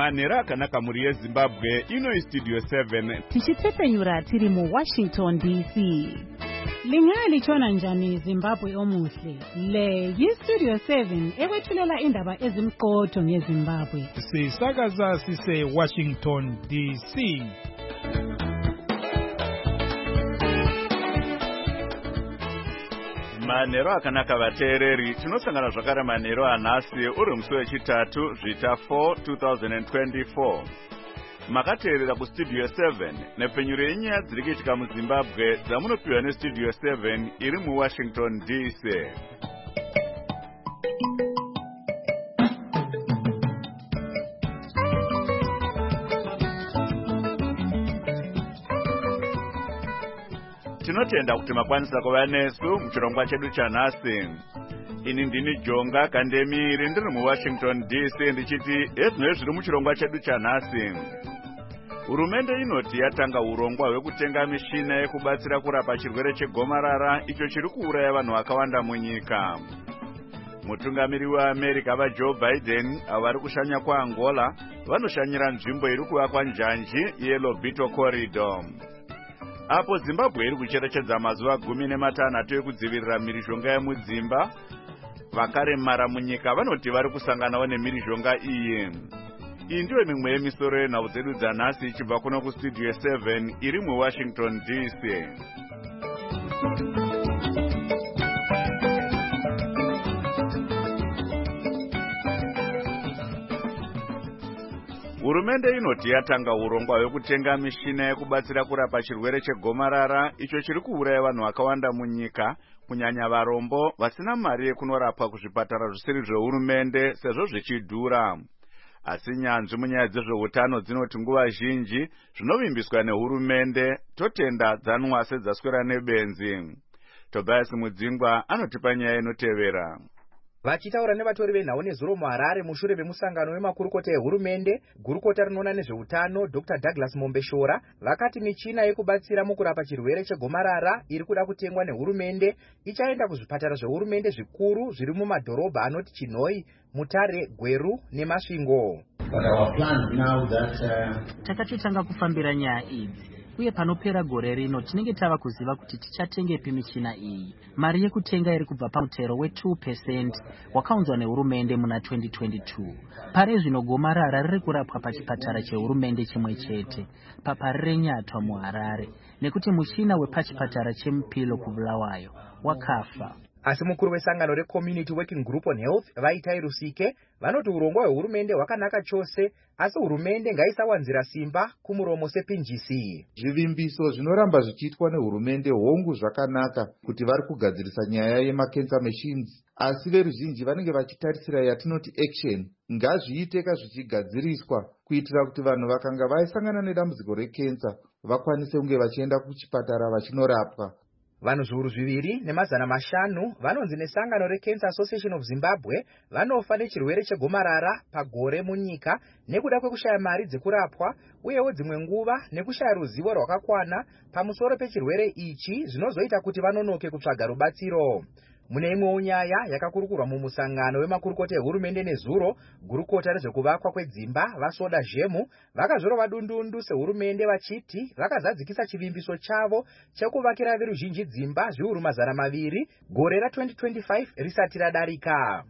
manhero akanaka mhuri yezimbabwe. Ino istudio 7 tichitsepenyura tiri muWashington DC. Lingaya lichona njani Zimbabwe omuhle? Le yistudio 7 ekwethulela indaba ezimqotho ngeZimbabwe. Sisakaza sise Washington DC. manhero akanaka vateereri, tinosangana zvakare manhero anhasi uri musi wechitatu zvita 4 2024. Makateerera kustudio 7 nepfenyuro yenyaya dziri kuitika muZimbabwe dzamunopiwa nestudio 7 iri muWashington DC. Tinotenda kuti makwanisa kuva nesu muchirongwa chedu chanhasi. Ini ndini Jonga Kandemiri ndiri muWashington DC ndichiti ezvinoi zviri muchirongwa chedu chanhasi. Hurumende inoti yatanga urongwa hwekutenga mishina yekubatsira kurapa chirwere chegomarara icho chiri kuuraya vanhu vakawanda munyika. Mutungamiri weAmerica vaJoe Biden vari kushanya kwaAngola vanoshanyira nzvimbo iri kuvakwa njanji yeLobito Corridor. Apo Zimbabwe iri kucherechedza mazuva 16 ekudzivirira mhirizhonga yemudzimba, vakaremara munyika vanoti vari kusanganawo nemhirizhonga iyi. Iyi ndiyo mimwe yemisoro yenhau dzedu dzanhasi ichibva kuno kustudio 7 iri muWashington DC. Hurumende inoti yatanga urongwa hwekutenga mishina yekubatsira kurapa chirwere chegomarara icho chiri kuuraya vanhu vakawanda munyika, kunyanya varombo vasina mari yekunorapwa kuzvipatara zvisiri zvehurumende sezvo zvichidhura. Asi nyanzvi munyaya dzezveutano dzinoti nguva zhinji zvinovimbiswa nehurumende totenda dzanwa sedzaswera nebenzi. Tobias Mudzingwa anotipa nyaya inotevera. Vachitaura nevatori venhau nezuro muHarare mushure vemusangano wemakurukota ehurumende, gurukota rinoona nezveutano Dr. Douglas Mombeshora vakati michina yekubatsira mukurapa chirwere chegomarara iri kuda kutengwa nehurumende ichaenda kuzvipatara zvehurumende zvikuru zviri mumadhorobha anoti Chinhoi, Mutare, Gweru neMasvingo. Takatotanga kufambira nyaya idzi. Uye panopera gore rino tinenge tava kuziva kuti tichatengepi michina iyi. Mari yekutenga iri kubva pamutero we2% wakaunzwa nehurumende muna 2022. Pari zvino gomarara riri kurapwa pachipatara chehurumende chimwe chete, papari reNyatwa muHarare, nekuti muchina wepachipatara cheMupilo kuBulawayo wakafa. Asi mukuru wesangano reCommunity Working Group on Health Vaitai Rusike vanoti urongwa hwehurumende hwakanaka chose, asi hurumende ngaisawanzira simba kumuromo sepinjisi. Zvivimbiso zvinoramba zvichiitwa nehurumende hongu zvakanaka kuti vari kugadzirisa nyaya yemacancer machines, asi veruzhinji vanenge vachitarisira yatinoti action ngazviite zvichigadziriswa kuitira kuti vanhu vakanga vaisangana nedambudziko recancer vakwanise kunge vachienda kuchipatara vachinorapwa. Vanhu zviuru 2,500 vanonzi nesangano reCancer Association of Zimbabwe vanofa nechirwere chegomarara pagore munyika nekuda kwekushaya mari dzekurapwa, uyewo dzimwe nguva nekushaya ruzivo rwakakwana pamusoro pechirwere ichi zvinozoita kuti vanonoke kutsvaga rubatsiro. Mune imwewo nyaya yakakurukurwa mumusangano wemakurukota ehurumende nezuro, gurukota rezvekuvakwa kwedzimba vaSoda Zhemu vakazorova dundundu sehurumende vachiti vakazadzikisa chivimbiso chavo chekuvakira veruzhinji dzimba zviuru 200 gore ra2025 risati radarika.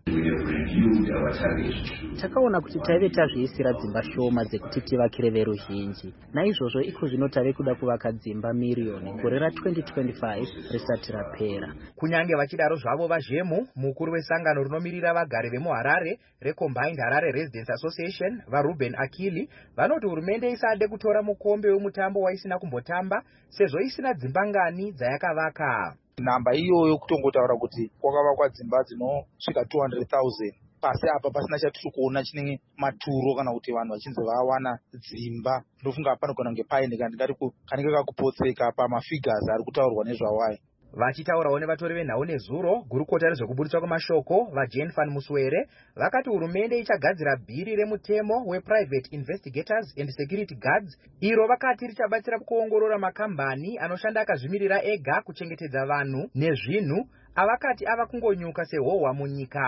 Takaona kuti taive tazviisira dzimba shoma dzekuti tivakire veruzhinji. Naizvozvo iko zvino tave kuda kuvaka dzimba miriyoni gore ra2025 risati rapera. Kunyange vachidaro zvavo vaZhemu, mukuru wesangano riноmirira vagari vemuHarare reCombined Harare Residents Association vaRuben Akili vanoti hurumende isade kutora mukombe wemutambo waisina kumbotamba sezvo isina dzimba ngani dzayakavaka. Namba iyoyo kutongotaura kuti kwakavakwa dzimba dzinosvika 200,000 pasi apa pasina chatiri kuona chinenge maturo kana kuti vanhu vachinzi vawana dzimba. Ndofunga panogona kunge paine kanenge kakupotseka pamafigures ari kutaurwa nezvawai. Vachitaurawo nevatori venhau nezuro, gurukota rezvekuburitswa kwemashoko vaJane van Muswere vakati hurumende ichagadzira bhiri remutemo wePrivate Investigators and Security Guards iro vakati richabatsira kuongorora makambani anoshanda akazvimirira ega kuchengetedza vanhu nezvinhu avakati ava kungonyuka sehohwa munyika.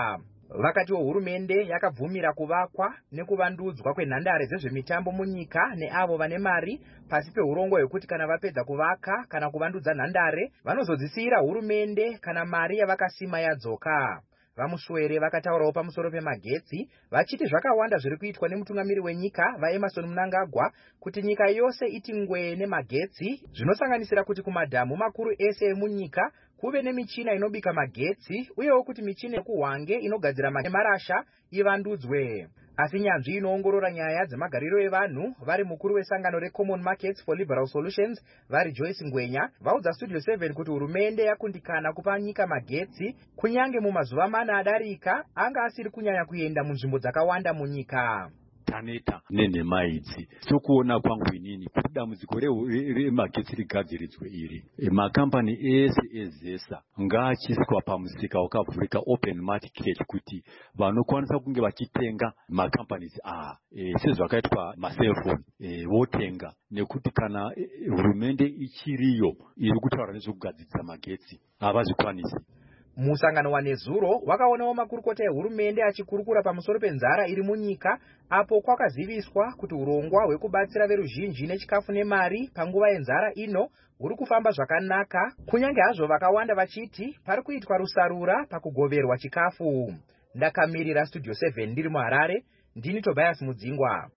Vakatiwo hurumende yakabvumira kuvakwa nekuvandudzwa kwenhandare dzezvemitambo munyika neavo vane mari pasi peurongwa hwekuti kana vapedza kuvaka kana kuvandudza nhandare vanozodzisiyira hurumende kana mari yavakasima yadzoka. Vamuswere vakataurawo pamusoro pemagetsi vachiti zvakawanda zviri kuitwa nemutungamiri wenyika vaEmerson Mnangagwa kuti nyika yose iti ngwee nemagetsi, zvinosanganisira kuti kumadhamu makuru ese emunyika kuve nemichina inobika magetsi uyewo kuti michina yekuhwange inogadzira marasha ivandudzwe. Asi nyanzvi inoongorora nyaya dzemagariro evanhu vari mukuru wesangano reCommon Markets for Liberal Solutions vari Joyce Ngwenya vaudza Studio 7 kuti hurumende yakundikana kupa nyika magetsi kunyange mumazuva 4 adarika anga asiri kunyanya kuenda munzvimbo dzakawanda munyika. Taneta nenemaidzi sokuona kwangu inini kuti dambudziko remagetsi rigadziridzwe iri makambani ese ezesa ngaachiiswa pamusika wakavhurika open market kuti vanokwanisa kunge vachitenga makampanies sezvakaitwa maselfoni votenga, nekuti kana hurumende ichiriyo iri kutaura nezvekugadzirisa magetsi havazvikwanisi. Musangano waNezuro wakaonawo makurukota ehurumende achikurukura pamusoro penzara iri munyika apo kwakaziviswa kuti urongwa hwekubatsira veruzhinji nechikafu nemari panguva yenzara ino huri kufamba zvakanaka, kunyange hazvo vakawanda vachiti pari kuitwa rusarura pakugoverwa chikafu. Ndakamirira Studio 7 ndiri muHarare, ndini Tobias Mudzingwa.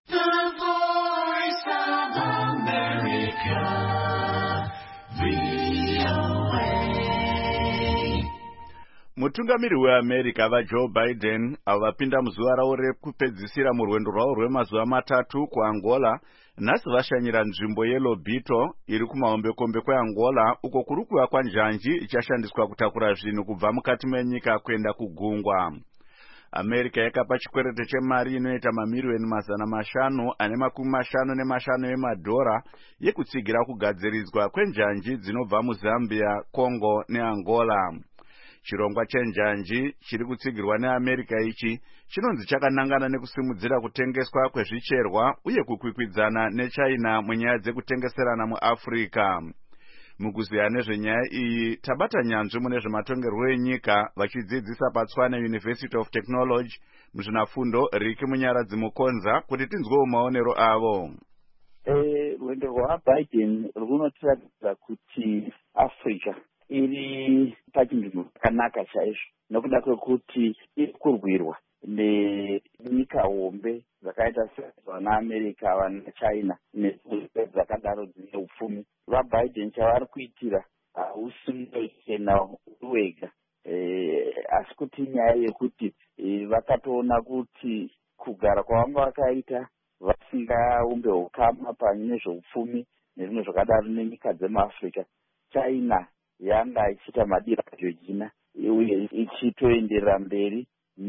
Mutungamiri weAmerica vaJoe Biden avo vapinda muzuva ravo rekupedzisira murwendo rwavo rwemazuva 3 kuAngola nhasi vashanyira nzvimbo yeLobito iri kumahombekombe kweAngola uko kuri kuvakwa njanji ichashandiswa kutakura zvinhu kubva mukati menyika kuenda kugungwa. America yakapa chikwerete chemari inoita mamiliyoni 500 ane $55 emadhora yekutsigira kugadziridzwa kwenjanji dzinobva muZambia, Congo neAngola. Chirongwa chenjanji chiri kutsigirwa neAmerica ichi chinonzi chakanangana nekusimudzira kutengeswa kwezvicherwa uye kukwikwidzana neChina munyaya dzekutengeserana muAfrica. Mukuziya nezvenyaya iyi tabata nyanzvi mune zvematongerwo enyika vachidzidzisa paTshwane University of Technology muzvinafundo Riki Munyaradzi Mukonza kuti tinzwewo maonero avo. Rwendo rwaBiden runotiradza kuti Africa iri pachinzvimbo chakanaka chaizvo nokuda kwekuti iri kurwirwa nenyika hombe dzakaita seAmerica, vanaChina dzakadaro dzine upfumi. VaBiden chavari kuitira hausimuchena wega, asi kuti nyaya yekuti vakatoona kuti kugara kwavanga vakaita vasingaumbe ukama panyaya nezveupfumi nezvimwe zvakadaro nenyika dzemuAfrica, China yanga ichiita madiro ajojina uye ichitoenderera mberi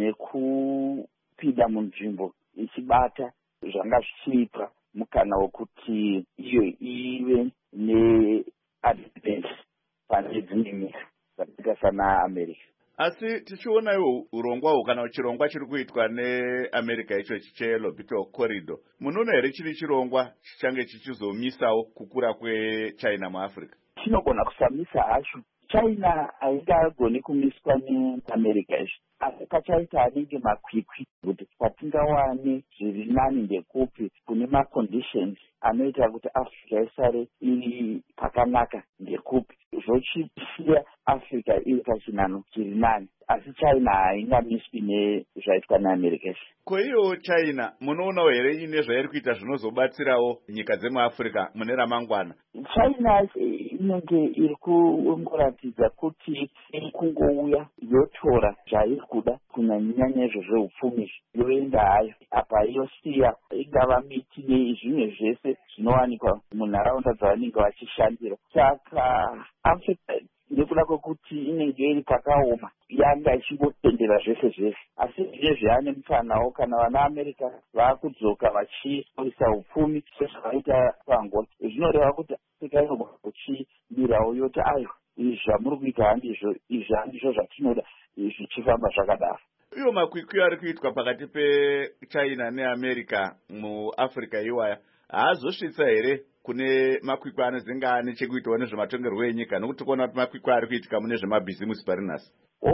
nekupinda munzvimbo ichibata zvanga zvichipa mukana wekuti iyo ive neadvantage pane dzimwe nyika dzakaita sanaAmerica. Asi tichiona iwo urongwa kana chirongwa chiri kuitwa neAmerica icho cheLobito Corridor, munoona here chiri chirongwa chichange chichizomisawo kukura kweChina muAfrica? Chinogona kusamisa hacho. China haingagoni kumiswa neAmerica izvo, asi pachaita anenge makwikwi kuti patingawane zviri nani ndekupi kune maconditions anoita kuti Africa isare iri pakanaka ndekupi, zvochisiya Africa iri pachinano chiri nani, asi China haingamiswi nezvaitwa neAmerica. Ko iyo China munoonawo here ine zvairi kuita zvinozobatsirawo nyika dzemuAfrica mune ramangwana? China inenge iri kungoratidza kuti iri kungouya yotora zvairi kuda kunyanya izvo zveupfumi yoenda hayo apa yosiya ingava miti nezvimwe zvese zvinowanikwa munharaunda dzavanenge vachishandira. Saka Africa nekuda kwekuti inenge iri pakaoma yanga ichingotendera zvese zvese, asi zvinezvi yane mufanawo kana vanaAmerica vaakudzoka vachiisa upfumi sezvavaita paAngola, zvinoreva kuti Africa inogona kuchimirawo yoti ayo izvi zvamuri kuita handizvo, izvi handizvo zvatinoda, zvichifamba zvakadaro. Iyo makwikwi ari kuitwa pakati peChina neAmerica muAfrica iwaya haazosvitsa here kune makwikwi anozinga ane chekuitawo nezvematongerwo enyika, nokuti kuona kuti makwikwi ari kuitika mune zvemabhizimusi pari nhasi? Hongu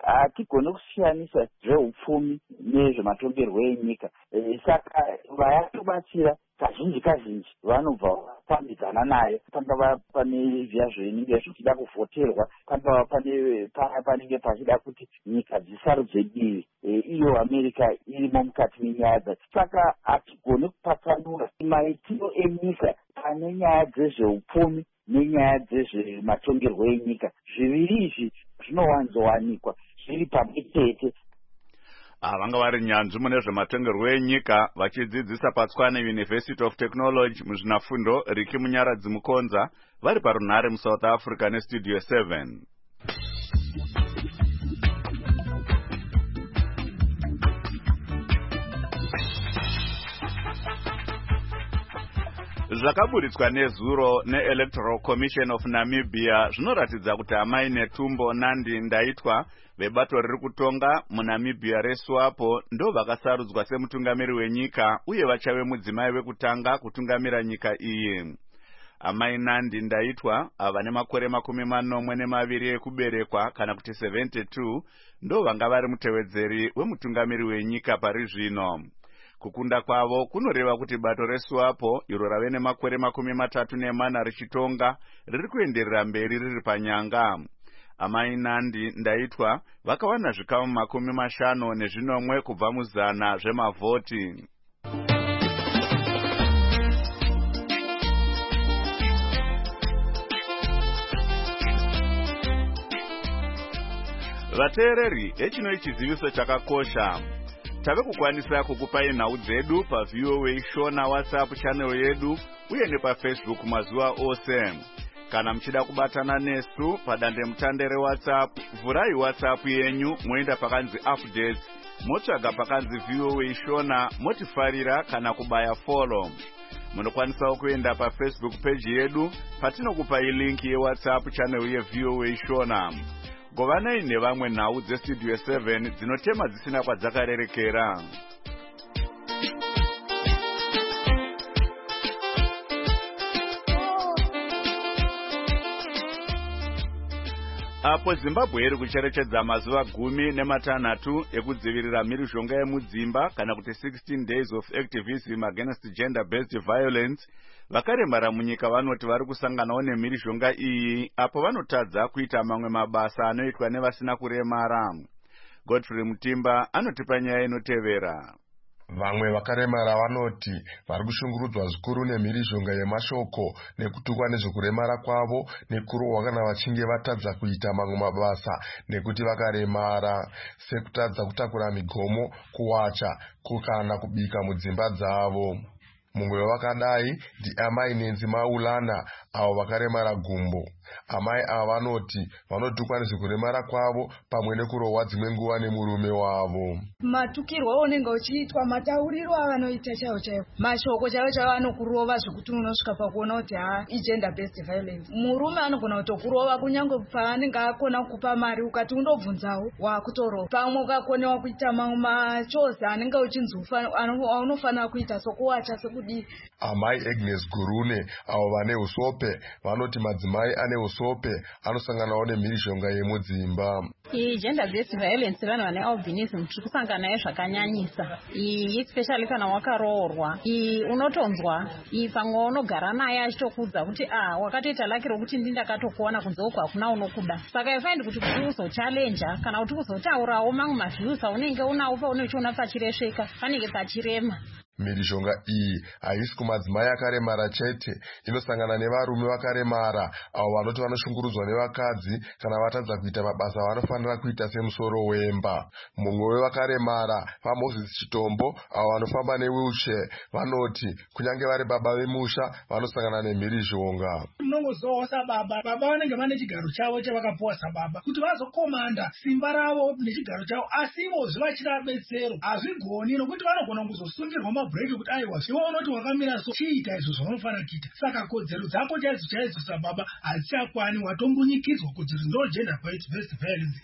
hatigoni kusiyanisa zveupfumi nezvematongerwo enyika. Saka vayatobatsira kazhinji vanobva vafambidzana nayo. Pangava pane zviya zvinenge zvichida kuvhoterwa, pangava panenge pachida kuti nyika dzisarudze divi, iyo Amerika irimo mukati menyaya dzacho. Saka hatigoni kupatsanura maitiro enyika pane nyaya dzezveupfumi nenyaya dzezvematongerwo enyika. Zviviri izvi zvinowanzowanikwa zviri pamwe chete. Vanga vari nyanzvi mune zvematongerwo enyika vachidzidzisa paTswane University of Technology muzvinafundo Riki Munyaradzi Mukonza vari parunhare muSouth Africa neStudio 7. Zvakaburitswa nezuro neElectoral Commission of Namibia zvinoratidza kuti Amai Netumbo Nandi Ndaitwa vebato riri kutonga muNamibia reSWAPO ndo vakasarudzwa semutungamiri wenyika uye vachave mudzimai wekutanga kutungamira nyika iyi. Amai Nandi Ndaitwa vane makore 42 ekuberekwa kana kuti 72 ndo vanga vari mutevedzeri wemutungamiri wenyika pari zvino. Kukunda kwavo kunoreva kuti bato reSWAPO iro rave nemakore 34 richitonga riri kuenderera mberi riri panyanga. Amai Nandi Ndaitwa vakawana zvikamu 50 kubva muzana zvemavhoti. Vateereri, echino chiziviso chakakosha. Tave kukwanisa kukupai nhau dzedu paVOA Shona WhatsApp channel yedu uye nepaFacebook mazuva ose. Kana mchida kubatana nesu padande mutande reWhatsApp, vurai WhatsApp yenyu moenda pakanzi updates, motsvaga pakanzi VOA Shona, motifarira kana kubaya follow. Munokwanisa kuenda paFacebook page yedu patinokupai link yeWhatsApp channel yeVOA Shona. Govanai nevamwe nhau dzeStudio 7 dzinotema dzisina kwadzakarerekera. Apo Zimbabwe iri kucherechedza mazuva 16 ekudzivirira mhirizhonga yemudzimba kana kuti 16 days of activism against gender-based violence, vakaremara munyika vanoti vari kusanganawo nemhirizhonga iyi apo vanotadza kuita mamwe mabasa anoitwa nevasina kuremara. Godfrey Mutimba anotipa nyaya inotevera. Vamwe vakaremara vanoti vari kushungurudzwa zvikuru nemhirizhonga yemashoko nekutukwa nezvekuremara kwavo nekurohwa kana vachinge vatadza kuita mamwe mabasa nekuti vakaremara, sekutadza kutakura migomo, kuwacha kana kubika mudzimba dzavo. Mumwe wavakadai ndiamai Nenzi Maulana avo vakaremara gumbo. Amai ava vanoti vanotukwa nezvekuremara kwavo pamwe nekurohwa dzimwe nguva nemurume wavo. Matukirwo unenge uchiitwa, mataurirwo avanoita chaiwo chaiwo, mashoko chaiwo chaiwo anokurova zvekuti unosvika pakuona kuti igender based violence. Murume anogona kutokurova kunyange paanenge akona kukupa mari ukati undobvunzawo wakutorova. Pamwe ukakonewa kuita mamwe machozi anenge uchinzi unofanira kuita sokuwacha sekudii. Amai Agnes Gurune avo vane usope vanoti madzimai ane usope anosanganawo nemhirizhonga yemudzimba. Gender based violence vanhu vane albinism tiri kusangana nayo zvakanyanyisa, especially kana wakaroorwa. Unotonzwa pamwe unogara naye achitokuudza kuti wakatoita laki rokuti ndakatokuona kunze uku hakuna unokuda. Saka ifaindi kuti uzochallenja kana kuti uzotaurawo mamwe maviews aunenge unawo paunochiona pachiresheka panenge pachirema. Mhirizhonga iyi haisi kumadzimai akaremara chete, inosangana nevarume vakaremara avo vanoti vanoshungurudzwa nevakadzi kana vatadza kuita mabasa vanofanira kuita semusoro wemba. Mumwe wevakaremara vaMoses Chitombo avo vanofamba newheelchair vanoti kunyange vari baba vemusha vanosangana nemhirizhonga. Unongozowa sababa, baba vanenge vane chigaro chavo chavakapuwa sababa kuti vazokomanda simba ravo nechigaro chavo, asi ivozve vachida betsero hazvigoni nokuti vanogona kuzosungirwa break kuti aiwa iwe unoti wakamira so chiita izvo zvaunofanira kuita. Saka kodzero dzako chaidzo sababa hadzichakwani, watombunyikidzwa kuti ndo gender based violence iyo.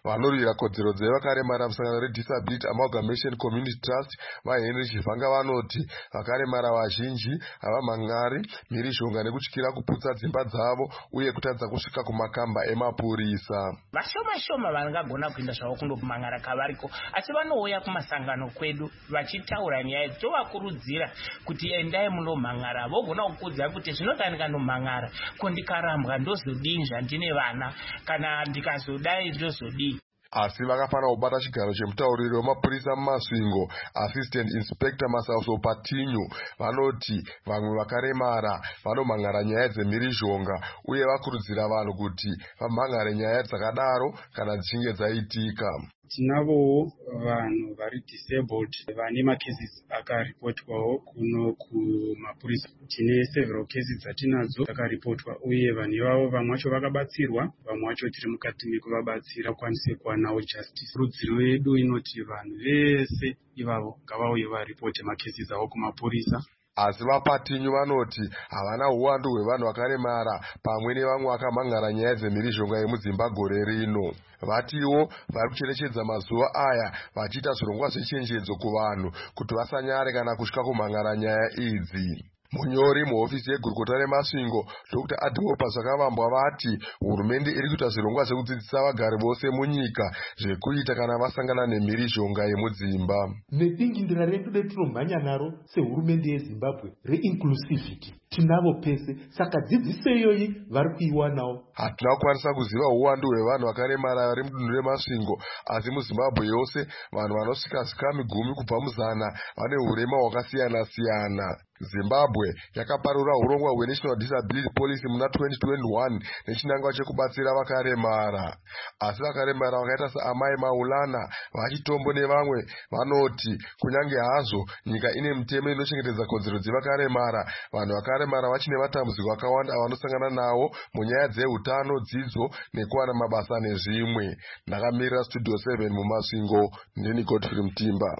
vanorwira kodzero dzevakaremara musangano reDisability Amalgamation Community Trust vaHenry Chivhanga vanoti vakaremara vazhinji havamhangari mhirizhonga nekutyira kuputsa dzimba dzavo uye kutadza kusvika kumakamba emapurisa. Vashoma vangagona kuenda zvavo kundomhangara kavariko, asi vanouya kumasangano kwedu vachitaura nyaya tovakurudzira kuti endai munomhangara. Vogona kukudza kuti zvinoda ndikandomhangara ko ndikarambwa ndozodii zvandine vana kana ndikazodai ndozodii. Asi vakafanira kubata chigaro chemutauriri wemapurisa mumasvingo Assistant Inspector Masauso Patinyu vanoti vamwe vakaremara vanomhangara nyaya dzemhirizhonga uye vakurudzira vanhu kuti vamhangare nyaya dzakadaro kana dzichinge dzaitika. Tinavowo vanhu vari disabled vane macases akaripotwawo kuno kumapurisa. Tine several cases dzatinadzo dzakaripotwa uye vanhu ivavo vamwe vacho vakabatsirwa, vamwe vacho tiri mukati mekuvabatsira kwanise kuwanawo justice. Rudziro yedu inoti vanhu vese ivavo ngavauye varipote macases avo kumapurisa. Asi vaPatinyu vanoti havana uwandu hwevanhu vakaremara pamwe nevamwe vakamhangara nyaya dzemhirizhonga yemudzimba gore rino. Vatiwo vari kucherechedza mazuva aya vachiita zvirongwa zvechenjedzo kuvanhu kuti vasanyare kana kusvika kumhangara nyaya idzi. Munyori muhofisi yegurukota remasvingo Dr. Adhiwopa Zvakavambwa vati hurumende iri kuita zvirongwa zvekudzidzisa vagari vose munyika zvekuita kana vasangana nemhirizhonga yemudzimba. Nedingindira redu retinomhanya naro sehurumende yeZimbabwe reinclusivity tinavo pese, saka dzidziso iyoyi vari kuiwanawo. Hatina kukwanisa kuziva uwandu hwevanhu vakaremara vari mudunhu remasvingo, asi muZimbabwe yose vanhu vanosvika zvikami 10 kubva muzana vane hurema hwakasiyana-siyana. Zimbabwe yakaparura urongwa hweNational Disability Policy muna 2021 nechinangwa chekubatsira vakaremara. Asi vakaremara vakaita saamai Maulana, vachitombo nevamwe vanoti kunyange hazvo nyika ine mitemo inochengetedza kodzero dzevakaremara, vanhu vakaremara vachine matambudziko akawanda avanosangana nawo munyaya dzehutano, dzidzo nekuwana mabasa nezvimwe. Ndakamirira Studio 7 mumasvingo, ndini Godfrey Mutimba.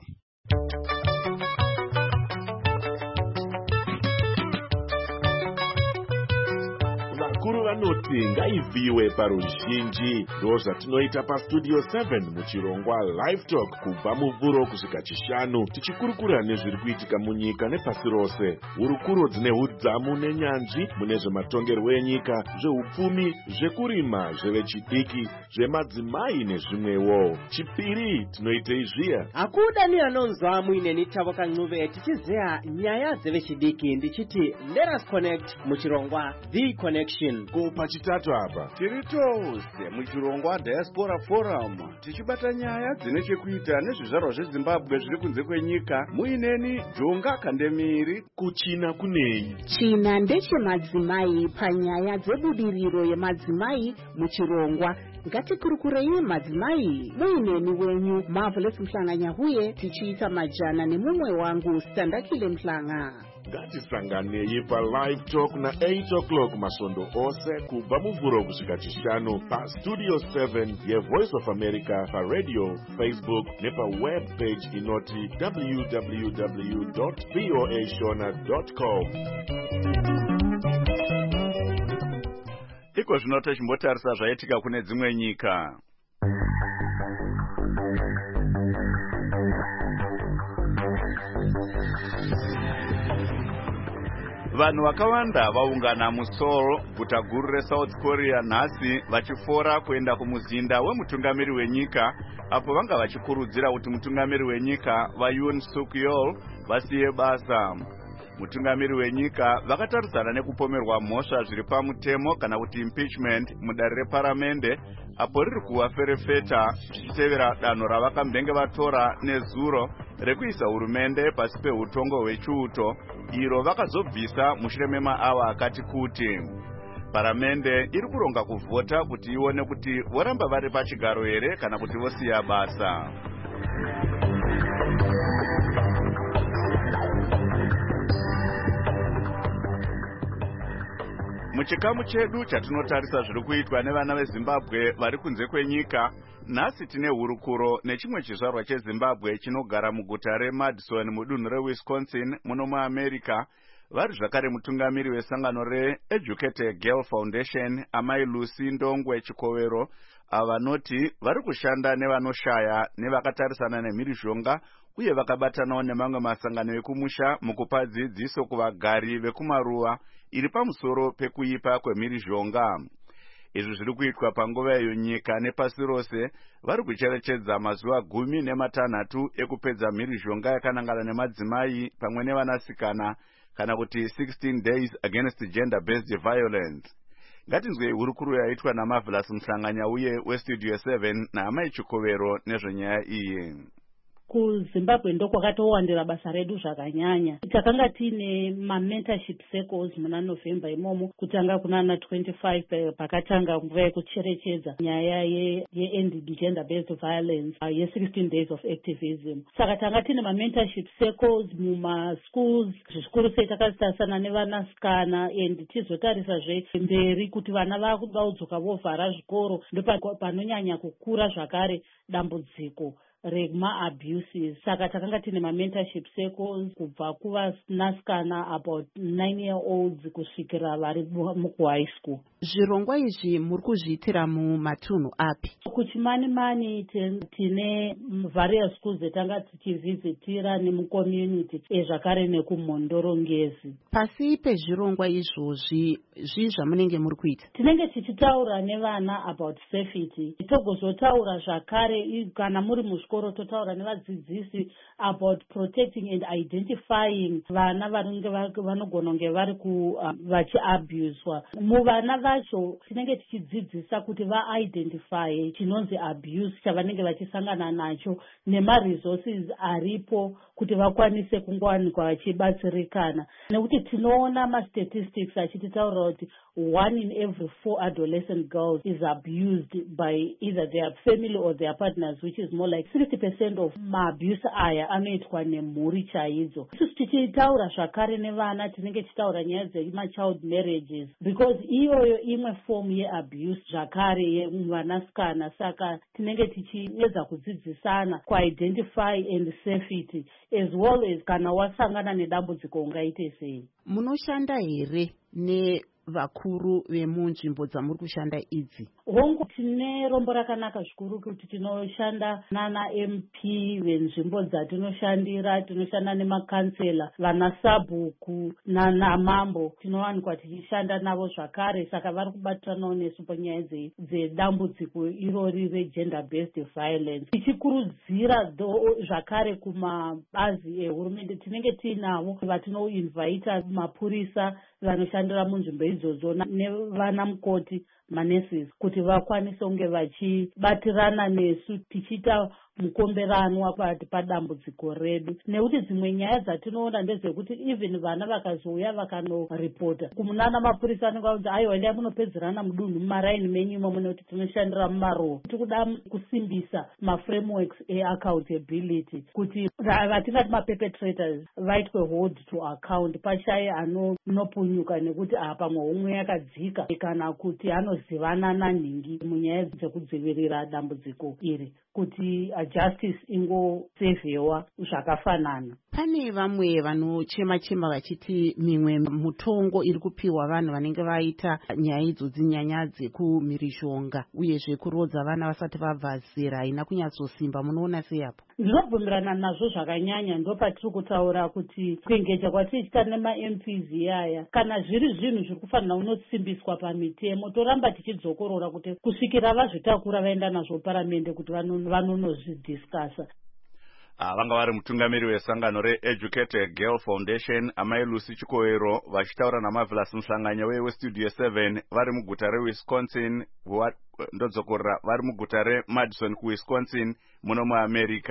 Vakuru vanoti ngaivhiwe paruzhinji. Ndozvatinoita paStudio 7 muchirongwa Live Talk kubva muvhuro kusvika chishanu, tichikurukura nezviri kuitika munyika nepasi rose. Hurukuro dzine hudzamu nenyanzvi mune zvematongerwo enyika, zveupfumi, zvekurima, zvevechidiki, zvemadzimai nezvimwewo. Chipiri tinoitei zviya. Hakuda ni anonzwa muine nitavo kan'uve tichizeya nyaya dzevechidiki ndichiti let us connect muchirongwa The Connection. Pachitatu apa tiri tose muchirongwa Diaspora Forum tichibata nyaya dzine chekuita nezvizvarwa zveZimbabwe zviri kunze kwenyika. Muineni Jonga Kandemiri. Kuchina kunei? China ndechemadzimai panyaya dzebudiriro yemadzimai muchirongwa. Ngatikurukurei madzimai. Muineni wenyu Marvelous Mhlanga huye tichiita majana nemumwe wangu Standakile Mhlanga. Ngatisanganei paLive Talk na 8 o'clock masondo ose kubva muvhuro kusvika chishanu paStudio 7 yeVoice of America paradio, Facebook nepaweb page inoti www.voashona.com. Iko zvino tichimbotarisa zvaitika kune dzimwe nyika. Vanhu vakawanda vaungana muSeoul, guta guru reSouth Korea nhasi vachifora kuenda kumuzinda wemutungamiri wenyika, apo vanga vachikurudzira kuti mutungamiri wenyika vaYoon Suk Yeol vasiye basa. Mutungamiri wenyika vakatarisana nekupomerwa mhosva zviri pamutemo kana kuti impeachment mudare reparamende, apo riri kuvaferefeta zvichitevera danho ravakambenge vatora nezuro rekuisa hurumende pasi peutongo hwechiuto, iro vakazobvisa mushure memaawa akati kuti. Paramende iri kuronga kuvhota kuti ione kuti voramba vari pachigaro here kana kuti vosiya basa. Muchikamu chedu chatinotarisa zviri kuitwa nevana veZimbabwe vari kunze kwenyika, nhasi tine hurukuro nechimwe chizvarwa cheZimbabwe chinogara muguta reMadison mudunhu reWisconsin muno muAmerica. vari zvakare mutungamiri wesangano reEducate Girl Foundation amai Lucy Ndongwe Chikovero avanoti vari kushanda nevanoshaya nevakatarisana nemhirizhonga uye vakabatanawo nemamwe masangano ekumusha mukupa dzidziso kuvagari vekumaruva iri pamusoro pekuipa kwemhirizhonga. Izvi zviri kuitwa panguva iyo nyika nepasi rose vari kucherechedza mazuva 16 ekupedza mhirizhonga yakanangana nemadzimai pamwe nevanasikana kana kuti 16 days against gender based violence. Ngatinzwei hurukuro yaitwa naMarvelous Mhlanganya uye weStudio 7 naamai Chikovero nezvenyaya iyi. KuZimbabwe ndokwakatowandira basa redu zvakanyanya. Takanga tine ma-mentorship circles muna November imomo kutanga kunana 25 pakatanga nguva yekucherechedza nyaya ye-end gender based violence ye-16 days of activism. Saka tanga tine ma-mentorship circles muma-schools zvikuru sei takatarisana nevanasikana and tizotarisazve mberi kuti vana vakudzaudzoka vovhara zvikoro ndopanonyanya kukura zvakare dambudziko rema-abuses. Saka takanga tine ma-mentorship circles kubva kuvanasikana about 9-year-olds kusvikira vari mukuhigh school. Zvirongwa izvi muri kuzviitira mumatunhu api? Kuchimani-mani tine various schools dzetanga tichivhizitira nemucommunity ezvakare nekumhondorongezi. Pasi pezvirongwa izvozvi zvii zvamunenge muri kuita? Tinenge tichitaura nevana about safety. Togozotaura zvakare kana muri muzvikoro totaura nevadzidzisi about protecting and identifying vana vanogona kunge vari vachiabuswa. Muvana vacho tinenge tichidzidzisa kuti va-identify chinonzi abuse chavanenge vachisangana nacho nema-resources aripo kuti vakwanise kungowanikwa vachibatsirikana. Nekuti tinoona ma-statistics achititaura kuti 1 in every 4 adolescent girls is abused by either their family or their partners, which is more like 60% of ma-abuse aya anoitwa nemhuri chaidzo. Isusu tichitaura zvakare nevana tinenge tichitaura nyaya dzema-child marriages because iyoyo imwe form ye-abuse zvakare yevanasikana. Saka tinenge tichiedza kudzidzisana ku-identify and safety as well as kana wasangana nedambudziko ungaite sei. Munoshanda here nevakuru vemunzvimbo dzamuri kushanda idzi? Hongu tine rombo rakanaka zvikuru kuti tinoshanda nana MP venzvimbo dzatinoshandira, tinoshanda nemakansela, vana sabhuku nanamambo tinowanikwa tichishanda navo zvakare. Saka vari kubatiranawo nesu panyaya dzedambudziko irori regender based violence. Tichikurudzira zvakare kumabazi ehurumende tinenge tiinavo vatinoinvita mapurisa vanoshandira munzvimbo idzodzo nevana mukoti manurses kuti vakwanise kunge vachibatirana nesu tichiita mukomberanwa padambudziko redu. Nekuti dzimwe nyaya dzatinoona ndezvekuti even vana vakazouya vakanoripota kumunana mapurisa anenge kuti aiwa endai munopedzerana mudunhu mumaraini menyu imomo nekuti tinoshandira mumaroho. Tikuda kusimbisa maframeworks e-accountability kuti vatingati maperpetrators vaitwe hold to account, pashaye anopunyuka nekuti pamwe umwe yakadzika kana kuti anozivana nanhingi munyaya dzekudzivirira dambudziko iri kuti justice ingosevhewa zvakafanana. Pane vamwe vanochema-chema vachiti mimwe mutongo iri kupiwa vanhu vanenge vaita nyaya idzodzi, nyaya dzekumhirizhonga uyezve kurodza vana vasati vabva zera haina kunyatsosimba. Munoona sei apo? Ndinobvumirana nazvo zvakanyanya. Ndopatiri kutaura kuti kuengeja kwatichiita nema-MPs yaya kana zviri zvinhu zviri kufanira unosimbiswa pamitemo toramba tichidzokorora kuti kusvikira vazvitakura vaenda nazvo paramende kuti vanonozvidhiskasa. Vanga vari mutungamiri wesangano reEducate Girl Foundation amai Lucy Chikovero vachitaura naMarvelous Mhlanganya weStudio 7 vari muguta reWisconsin, ndodzokorera vari muguta reMadison kuWisconsin muno muAmerica.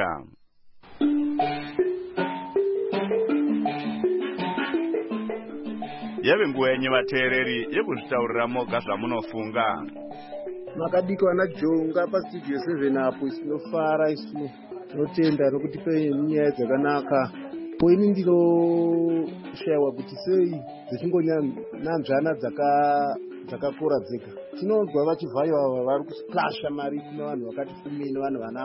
Yave nguva yenyu vateereri yekuzvitaurira moga zvamunofunga. Makadikwa naJonga paStudio 7 apo sinofara isu tinotenda nokuti penyaya dzakanaka. Poini ndinoshayiwa kuti sei dzichingonyanzvana dzakakura dzega. Tinonzwa vachivhayiwa vari kusplasha mari kune vanhu vakati fumei nevanhu vanazvo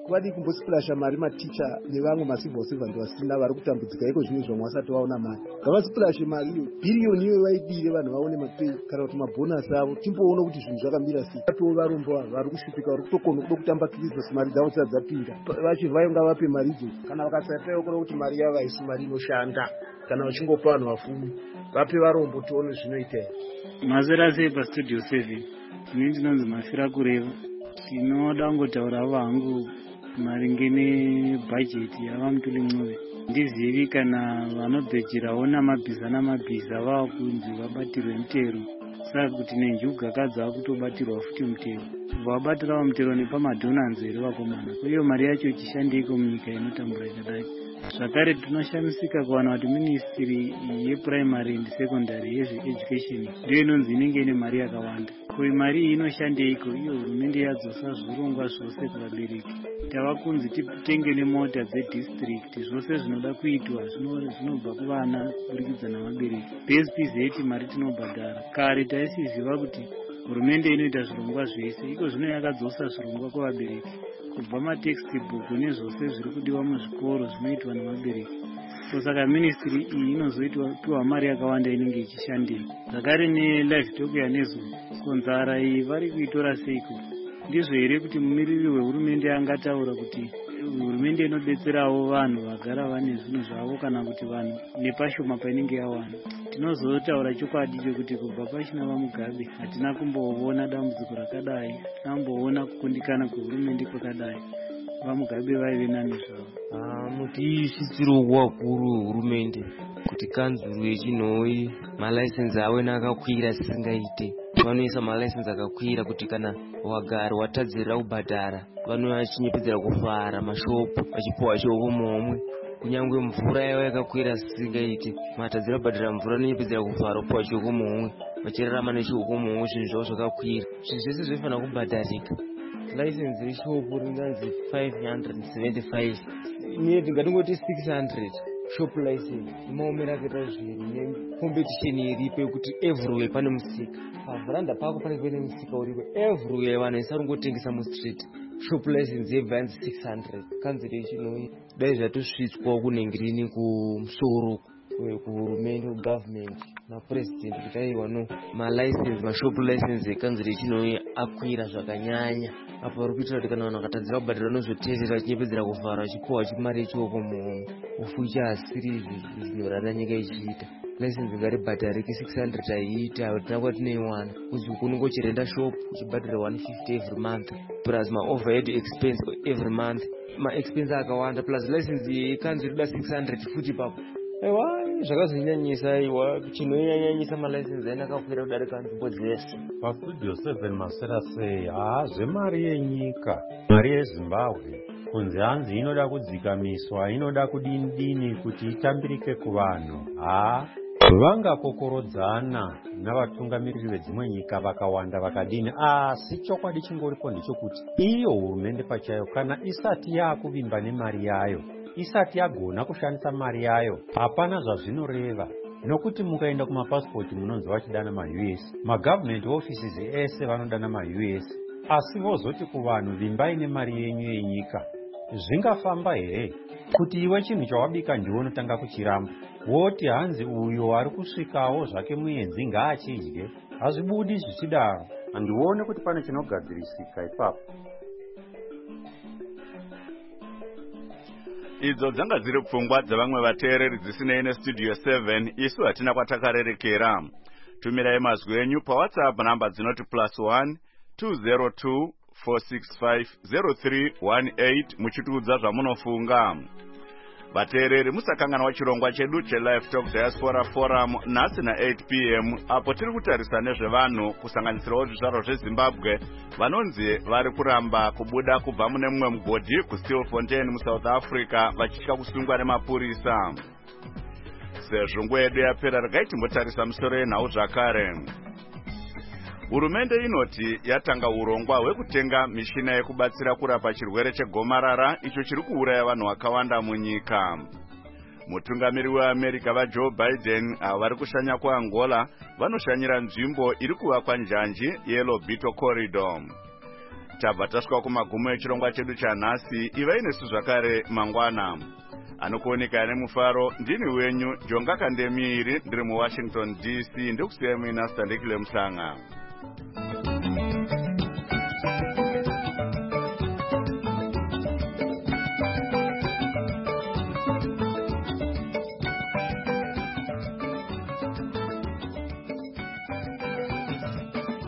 vadi kumbosiplasha mari maticha nevamwe macivil servant vasina vari kutambudzika iko zvino zvamwe vasati vaona mari ngavasiplashe mari iyo bhiriyoni iyo vaidire vanhu vaone mapei kana kuti mabhonasi avo timboona kuti zvinhu zvakamira sei atoo varombo vari kusvipika vari kutokona kuda kutamba krismas mari dzavo dzisati dzapinda vachivhayo ngavape mari idzo kana vakasaipayo kuda kuti mari yavo haisi mari inoshanda kana vachingopa vanhu vafumi vape varombo tione zvinoita here. mazera sei pastudio 7 ini ndinonzi mafira kureva ndinoda kungotaura vangu maringe nebhajeti yava mutuli ncove ndizivi kana vanobhejerawo namabhiza vava kunzi vabatirwe mutero saka kuti nenjuga dzava kutobatirwa futi mutero vabatirawo mutero nepamadhonanzi here vakomana uye mari yacho ichishandeiko munyika inotambura ikadai zvakare tinoshamisika kuwana kuti ministry yeprimary and secondary yezveeducation ndiyo inonzi inenge ine mari yakawanda koi mari iyi inoshandeiko iyo hurumende yadzosa zvirongwa zvose kuvabereki tava kunzi titenge nemota dzedistrict zvose zvinoda kuitwa zvinobva kuvana kuburikidza navabereki psp mari tinobhadhara kare taisiziva kuti hurumende inoita zvirongwa zvese iko zvino yakadzosa zvirongwa kuvabereki kubva matextbook nezvose zviri kudiwa muzvikoro zvinoitwa navabereki saka ministry iyi inozoitwa mari yakawanda inenge ichishandei zvakare nelivestock yanezo konzara iyi vari kuitora seiko ndizvo here kuti mumiriri wehurumende angataura kuti hurumende inodetserawo vanhu vagara vane zvinhu zvavo kana kuti vanhu nepashoma painenge yawana tinozotaura chokwadi chokuti kubva pachina vamugabe hatina kumboona dambudziko rakadai hatina kumboona kukundikana kwehurumende kwakadai vamugabe vaive nani zvavo mutisvitsiro wakuru hurumende kuti kanzuru yechinhoi malaisensi avo akakwira sisingaite vanoisa malaisensi akakwira kuti kana wagari watadzirira kubhadhara vanochinyepidzira kufara mashopu vachipuwa shoko momwe kunyange mvura yavo yakakwira sisingaite matadzira kubhadhara mvura anonyepidzira kufara upuwa shoko momwe vachirarama neshoko momwe zvinhu zvavo zvakakwira zvinhu zvese zvofanira kubhadharika license reshopu ringanzi 575 neti ngatingoti 600 shop license maomero akaita zviri necompetition iripo yekuti everywhere pane musika pavhuranda pako panenge pane musika uripo everywhere vanhu isarungotengesa mustreet shop license yebva yanzi 600 cancellation dai zvatosvitswa kunengirini kumusoro kuhurumende kugovernment napresident kuti aiwa no malicense mashop license ecancellation akwira zvakanyanya apa uri kuitira kuti kana vanhu vakatadzira kubhadhira vanozotevera vachinyepedzera kuvhara vachipuwa chimari choko muhomwe ufucha asiri zvinhu ratanyika ichiita license ngaribhadharike 600 aiita hatina kwatinoiwana kuzi kunongochirenda shop uchibhadhira 150 every month plus maoverhead expense every month maexpense akawanda plus license yekanzi rida 600 futi papo aiwa zvakazonyanyisa aiwa chinonyanyanyisa malicense aina akakwira kudarika nzvimbo dzese pastudio 7 masera sei zvemari yenyika mari yezimbabwe kunzi hanzi inoda kudzikamiswa inoda kudini kuti itambirike kuvanhu vangakokorodzana navatungamiriri vedzimwe nyika vakawanda vakadini asi chokwadi chingoripo ndechekuti iyo hurumende pachayo kana isati yaakuvimba nemari yayo isati yagona kushandisa mari yayo hapana zvazvinoreva nokuti mukaenda kumapasipoti munonzi vachidana maUS magovernment offices ese vanodana maUS asi vozoti kuvanhu vimbai nemari yenyu yenyika zvingafamba here kuti iwe chinhu chawabika ndiwo unotanga kuchiramba woti hanzi uyo ari kusvikawo zvake muenzi ngaachidye hazvibudi zvichidaro handione kuti pane chinogadzirisika ipapo idzo dzanga dziri pfungwa dzavamwe vateereri dzisinei nestudio 7 isu hatina kwatakarerekera tumirai mazwi enyu pawhatsapp namba dzinoti +1 202 465 0318 muchitiudza zvamunofunga vateereri musakanganwa chirongwa chedu chelive talk diaspora forum nhasi na8 p.m. apo tiri kutarisa nezvevanhu kusanganisirawo zvizvarwa zvezimbabwe vanonzi vari kuramba kubuda kubva mune mumwe mugodhi kustilfontein musouth africa vachitya kusungwa nemapurisa sezvo nguva yedu yapera regai timbotarisa misoro yenhau zvakare hurumende inoti yatanga urongwa hwekutenga mishina yekubatsira kurapa chirwere chegomarara icho chiri kuuraya vanhu vakawanda munyika mutungamiri weamerica vajoe biden avo vari kushanya kuangola vanoshanyira nzvimbo iri kuvakwa njanji yelobito corridor tabva tasvika kumagumo echirongwa chedu chanhasi. Ivai nesu zvakare mangwana. Anokuoneka nemufaro ndini wenyu Jonga Kandemiri ndiri muWashington DC, ndokusiyai muina Standekile Musanga.